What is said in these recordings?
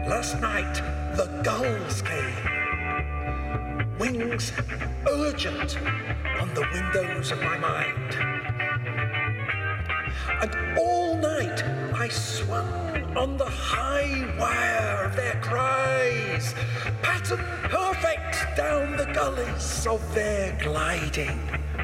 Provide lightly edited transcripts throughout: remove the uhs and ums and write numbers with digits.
Last night the gulls came, wings urgent on the windows of my mind. And all night I swung on the high wire of their cries, pattern perfect down the gullies of their gliding.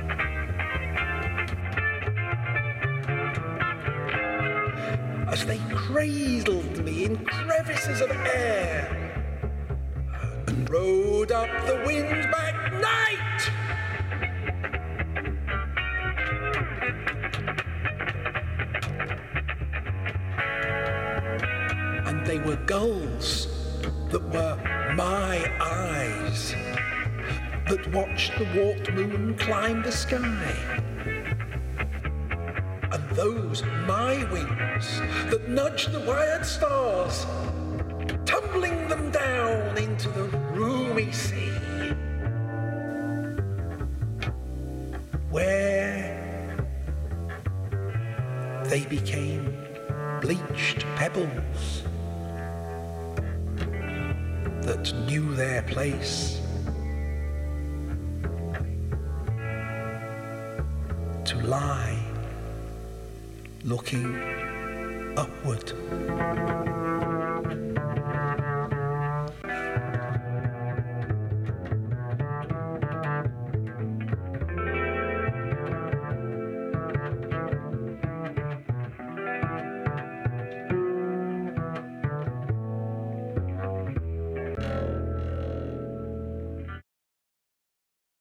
As they cradled me in crevices of air and rode up the wind-backed night. And they were gulls that were my eyes, that watched the warped moon climb the sky. And those my wings that nudged the wired stars, tumbling them down into the roomy sea, where they became bleached pebbles that knew their place to lie looking upward.